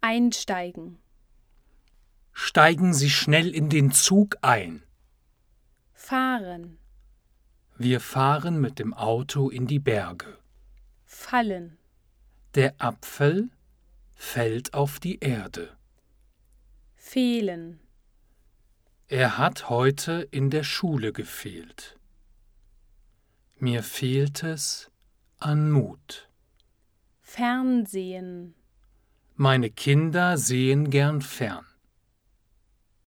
Einsteigen. Steigen Sie schnell in den Zug ein. Fahren. Wir fahren mit dem Auto in die Berge. Fallen. Der Apfel fällt auf die Erde. Fehlen. Er hat heute in der Schule gefehlt. Mir fehlt es an Mut. Fernsehen. Meine Kinder sehen gern fern.